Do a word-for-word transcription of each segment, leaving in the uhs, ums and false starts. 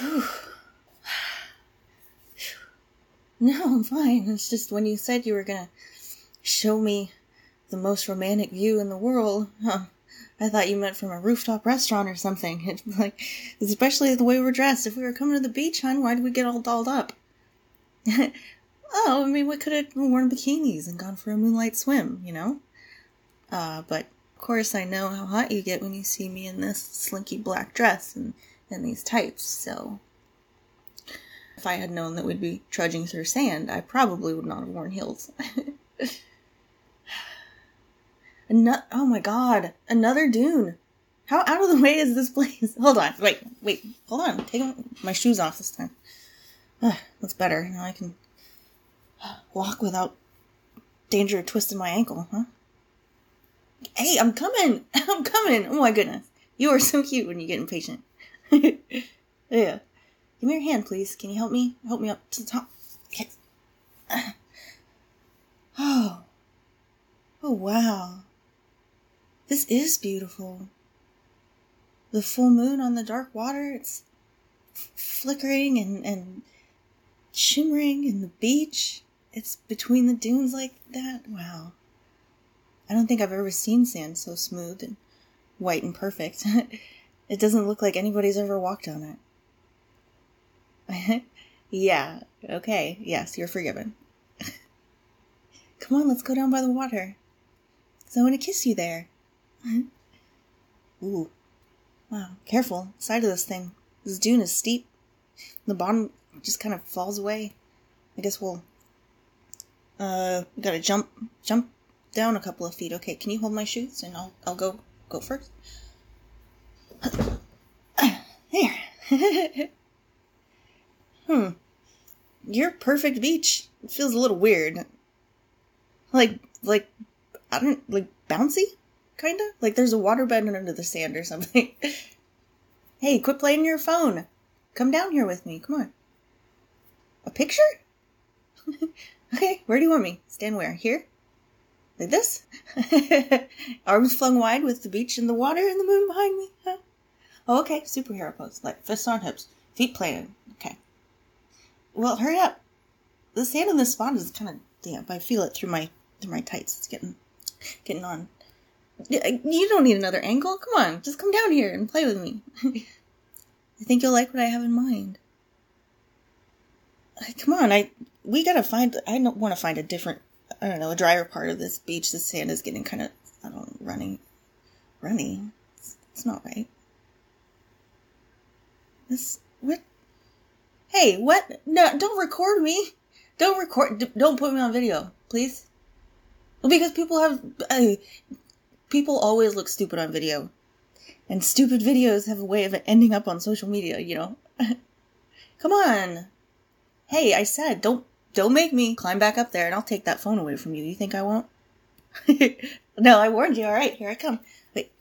No, I'm fine. It's just when you said you were gonna show me the most romantic view in the world, huh, I thought you meant from a rooftop restaurant or something. It's like, especially the way we're dressed. If we were coming to the beach, hon, why did we get all dolled up? Oh, I mean, we could have worn bikinis and gone for a moonlight swim, you know? Uh, but, of course, I know how hot you get when you see me in this slinky black dress and, and these tights, so... If I had known that we'd be trudging through sand, I probably would not have worn heels. Ano- oh my god, another dune. How out of the way is this place? Hold on, wait, wait, hold on. Taking my shoes off this time. Uh, that's better. Now I can walk without danger of twisting my ankle, huh? Hey, I'm coming! I'm coming! Oh my goodness. You are so cute when you get impatient. Yeah. Give me your hand, please. Can you help me? Help me up to the top. Okay. Oh. Oh, wow. This is beautiful. The full moon on the dark water, it's flickering and, and shimmering in the beach. It's between the dunes like that. Wow. I don't think I've ever seen sand so smooth and white and perfect. It doesn't look like anybody's ever walked on it. Yeah, okay, yes, you're forgiven. Come on, let's go down by the water. Because I want to kiss you there. Ooh. Wow, careful. Side of this thing. This dune is steep. The bottom just kind of falls away. I guess we'll... Uh, we gotta jump, jump down a couple of feet. Okay, can you hold my shoes? And I'll, I'll go, go first. There. Hmm. Your perfect beach. It feels a little weird. Like, like, I don't, like, bouncy? Kinda? Like there's a waterbed under the sand or something. Hey, quit playing your phone. Come down here with me. Come on. A picture? Okay, where do you want me? Stand where? Here? Like this? Arms flung wide with the beach and the water and the moon behind me. Huh? Oh, okay. Superhero pose. Like fists on hips. Feet planted. Okay. Well, hurry up. The sand in this spot is kind of damp. I feel it through my through my tights. It's getting getting on. You don't need another angle. Come on, just come down here and play with me. I think you'll like what I have in mind. Come on, I we gotta find. I don't want to find a different. I don't know, a drier part of this beach. The sand is getting kind of, I don't know, runny, runny. It's, it's not right. This what? Hey, what? No, don't record me. Don't record. Don't put me on video, please. Because people have, uh, people always look stupid on video. And stupid videos have a way of ending up on social media, you know. Come on. Hey, I said, don't, don't make me climb back up there and I'll take that phone away from you. You think I won't? No, I warned you. All right, here I come. Wait.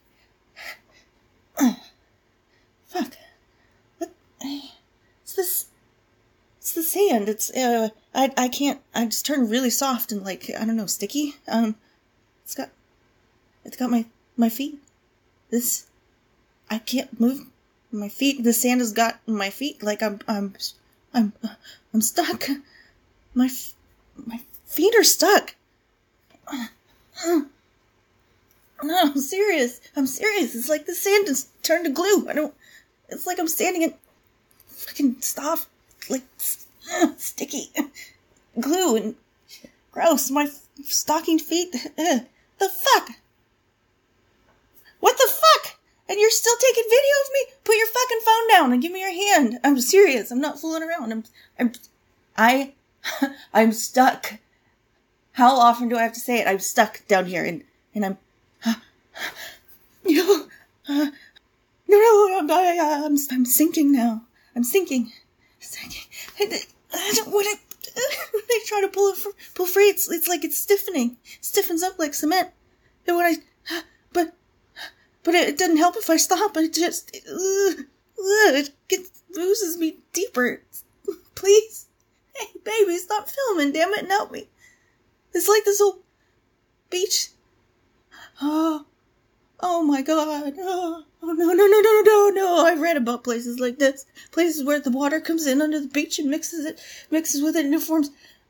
Fuck. What? It's this... It's the sand. It's, uh, I, I can't, I just turned really soft and like, I don't know, sticky. Um, it's got, it's got my, my feet. This, I can't move my feet. The sand has got my feet. Like I'm, I'm, I'm, I'm stuck. My, my feet are stuck. No, I'm serious. I'm serious. It's like the sand has turned to glue. I don't, it's like I'm standing in fucking stuff. Like, uh, sticky glue and gross. My f- stocking feet. Uh, the fuck? What the fuck? And you're still taking video of me? Put your fucking phone down and give me your hand. I'm serious. I'm not fooling around. I'm, I'm, I, I'm stuck. How often do I have to say it? I'm stuck down here and, and I'm, uh, no, uh, no, no, I'm, I, I'm, I'm sinking now. I'm sinking. I, I don't want to. When I try to pull it, pull free, it's it's like it's stiffening. It stiffens up like cement. And when I, but, but it doesn't help if I stop. I just, it, uh, uh, it gets, oozes me deeper. Please, hey baby, stop filming, damn it, and help me. It's like this whole beach. Oh, Oh my god. Oh, oh no, no, no, no, no, no. I've read about places like this. Places where the water comes in under the beach and mixes it, mixes with it and it forms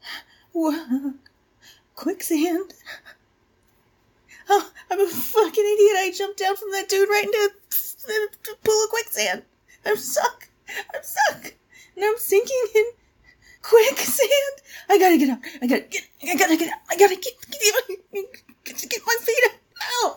quicksand. Oh, I'm a fucking idiot. I jumped down from that dude right into a pool of quicksand. I'm stuck. I'm stuck. And I'm sinking in quicksand. I gotta get out. I gotta get, I gotta get out. I gotta get, get, get, get my feet out. Ow.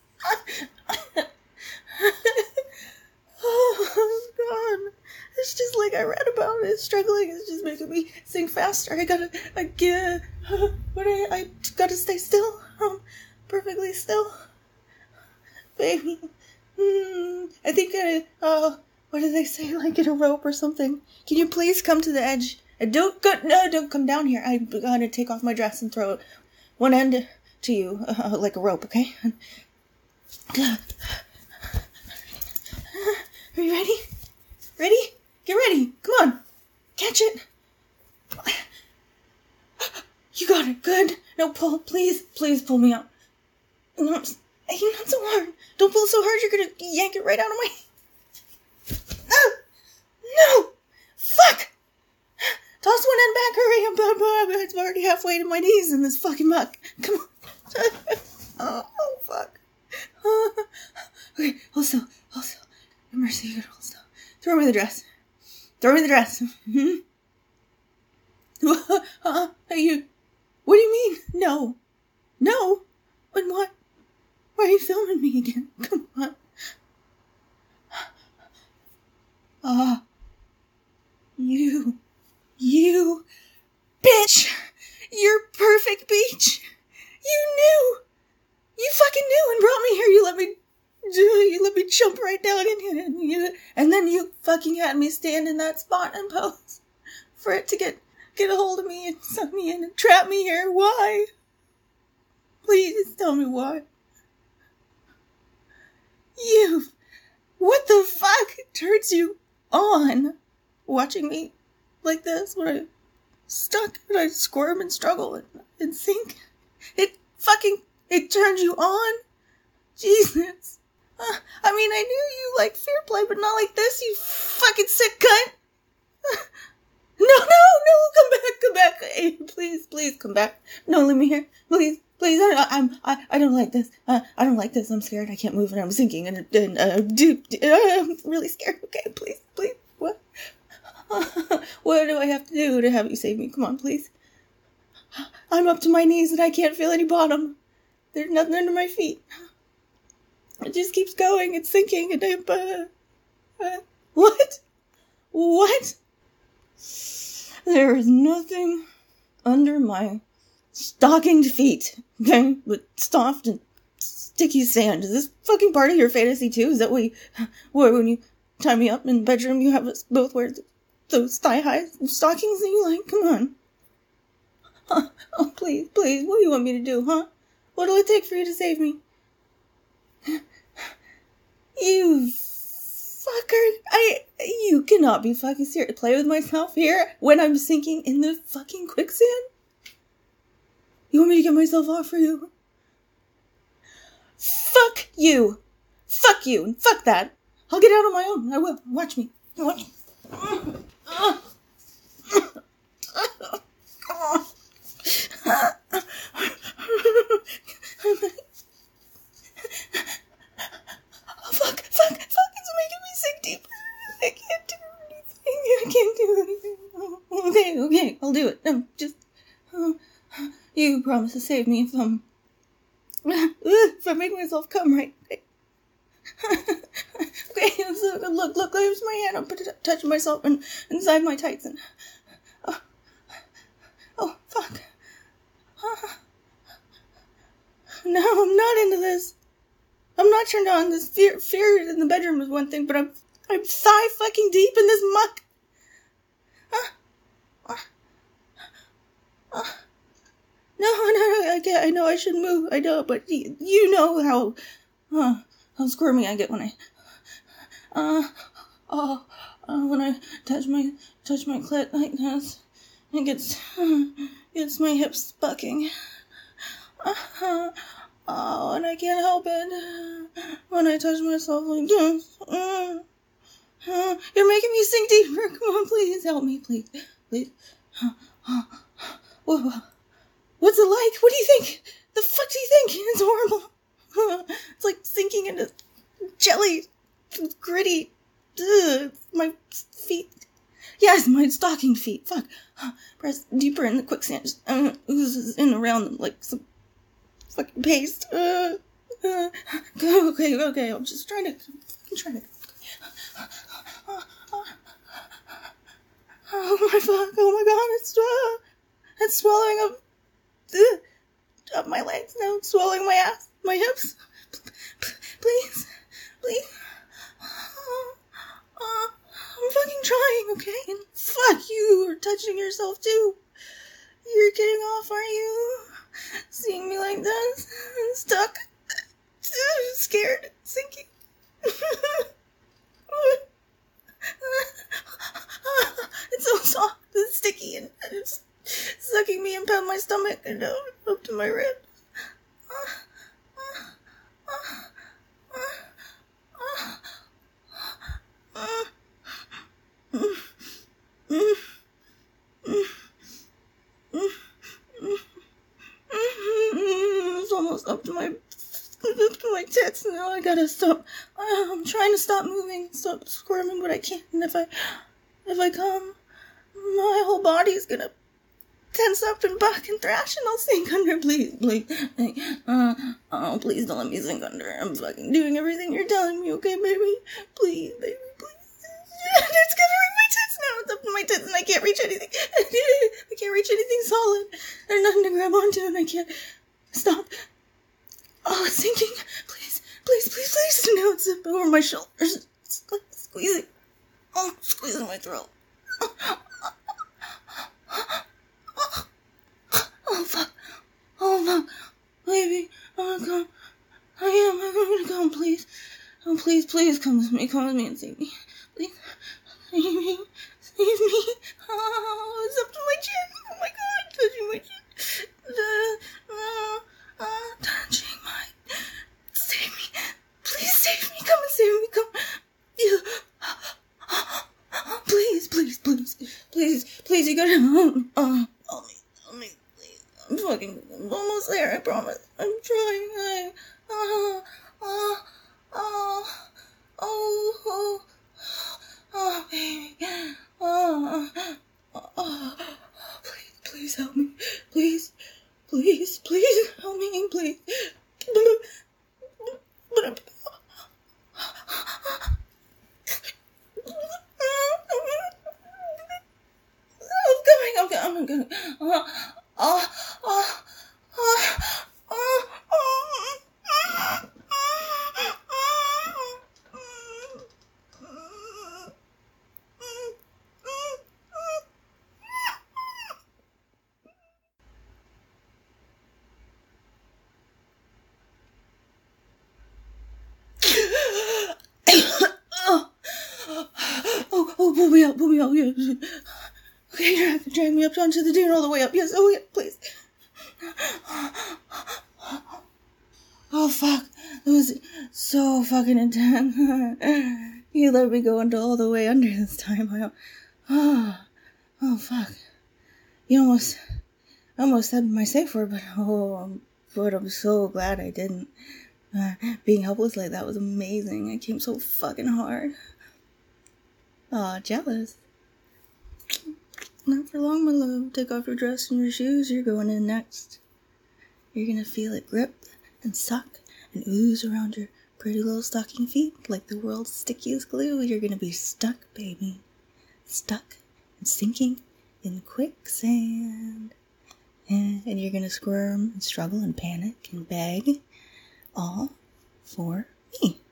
Oh, God. It's just like I read about it. Struggling is just making me sink faster. I gotta, I get, uh, what I, I gotta stay still. Um, perfectly still. Baby. Hmm. I think I, uh, what do they say? Like get a rope or something. Can you please come to the edge? And don't go, no, don't come down here. I'm gonna take off my dress and throw it one end to you, uh, like a rope, okay? Are you ready? Ready? Get ready. Come on. Catch it. You got it. Good. No, pull. Please. Please pull me out. No, not so hard. Don't pull so hard. You're going to yank it right out of my... No. No. Fuck. Toss one end back. Hurry. I'm, I'm already halfway to my knees in this fucking muck. Come on. Oh, oh, fuck. Okay, hold still. Hold still. Mercy, you gotta hold still. Throw me the dress. Throw me the dress. Hmm? uh, hey, you. What do you mean? No. No? But what? Why are you filming me again? Come on. Ah. Uh, you. You. Bitch! You're perfect beach! You knew! You fucking knew and brought me here. You let me, you let me jump right down in here, and, you, and then you fucking had me stand in that spot and pose for it to get get a hold of me and suck me in and trap me here. Why? Please tell me why. You, what the fuck turns you on watching me like this when I'm stuck and I squirm and struggle and, and sink? It fucking. It turned you on? Jesus. Uh, I mean, I knew you liked fair play, but not like this, you fucking sick cunt. Uh, no, no, no, come back, come back. Hey, please, please, come back. No, leave me here. Please, please, I, I'm, I, I don't like this. Uh, I don't like this. I'm scared. I can't move and I'm sinking. And, and uh, dude, uh, I'm really scared. Okay, please, please, what? Uh, what do I have to do to have you save me? Come on, please. I'm up to my knees and I can't feel any bottom. There's nothing under my feet. It just keeps going. It's sinking. And I'm, uh, uh, what? What? There is nothing under my stockinged feet. Okay? With soft and sticky sand. Is this fucking part of your fantasy too? Is that what you, what, when you tie me up in the bedroom, you have us both wear those thigh-high stockings that you like? Come on. Huh? Oh, please, please. What do you want me to do, huh? What'll it take for you to save me? You fucker. I, you cannot be fucking serious. Play with myself here when I'm sinking in the fucking quicksand? You want me to get myself off for you? Fuck you. Fuck you. And fuck that. I'll get out on my own. I will. Watch me. Watch me. Oh, fuck, fuck, fuck, it's making me sink deeper. I can't do anything. I can't do anything. Oh, okay, okay, I'll do it. No, just, uh, you promise to save me if I'm, uh, if I make myself come right. Okay, so look, look, there's my hand. I'm put it, touching myself and inside my tights and, oh, oh, fuck. Uh, no, I'm not into this. I'm not turned on. This fear, fear in the bedroom is one thing, but I'm, I'm thigh fucking deep in this muck. Uh, uh, uh, no, no, no, I can't. I know I should move. I know, but you, you know how, uh, how squirmy I get when I, uh, oh, uh, when I touch my, touch my clit like this. It gets, uh, gets my hips bucking. Uh, Oh, and I can't help it when I touch myself like this. Uh, uh, you're making me sink deeper. Come on, please help me, please, please. Uh, uh, whoa, what's it like? What do you think? The fuck do you think? It's horrible. Uh, it's like sinking into jelly. It's gritty. Ugh, my feet. Yes, my stocking feet. Fuck. Press deeper in the quicksand. Just uh, oozes in around them like some fucking paste. Uh, uh, okay, okay. I'm just trying to. I'm trying to. Oh my fuck. Oh my god. It's uh, it's swallowing up. Uh, up my legs now. It's swallowing my ass. My hips. Please. Please. Uh, I'm fucking trying, okay? And fuck, you are touching yourself too. You're getting off, are you? Seeing me like this? Stuck? Scared? Sinking? It's so soft and sticky and it's sucking me and pound my stomach and down up to my ribs. It's almost up to my up to my tits now. I gotta stop. I'm trying to stop moving, stop squirming, but I can't. And if I if I come, my whole body's gonna tense up and buck and thrash, and I'll sink under. Please, please, uh, oh, please don't let me sink under. I'm fucking doing everything you're telling me, okay, baby? Please, baby, please. It's covering my tits now. It's up to my tits, and I can't reach anything. I can't reach anything solid. There's nothing to grab onto, and I can't stop. Oh, it's sinking. Please, please, please, please. Now it's up over my shoulders. It's like squeezing. Oh, squeezing my throat. Oh, fuck. Oh, fuck. Baby, I'm gonna come. I am. I'm gonna come, please. Oh, please, please come with me. Come with me and save me. Please. Save me. Save me. Oh, it's up to my chin. Oh, my God. Touching my chin. Uh, uh, uh, touching my... Save me. Please save me. Come and save me. Come. You. Please, please, please. Please, please, you gotta... Uh, help me. Help me. I'm fucking, I'm almost there, I promise. I'm trying, I, oh, oh, oh, oh, oh, oh, baby, oh, oh, oh, please, please help me, please, please, please help me, please. I'm coming, I'm coming, I'm coming, oh, oh, oh, oh, oh, oh, oh, oh, pull me out, pull me out, yes. Okay, drag, drag me up onto the dune all the way up. Yes, oh yeah, please. Oh fuck, that was so fucking intense. You let me go into all the way under this time. I, oh, oh fuck. You almost, I almost said my safe word, but oh, but I'm so glad I didn't. Uh, being helpless like that was amazing. I came so fucking hard. Aw, jealous. Not for long, my love. Take off your dress and your shoes. You're going in next. You're gonna feel it grip and suck and ooze around your pretty little stocking feet like the world's stickiest glue. You're gonna be stuck, baby. Stuck and sinking in quicksand. And, and you're gonna squirm and struggle and panic and beg. All for me.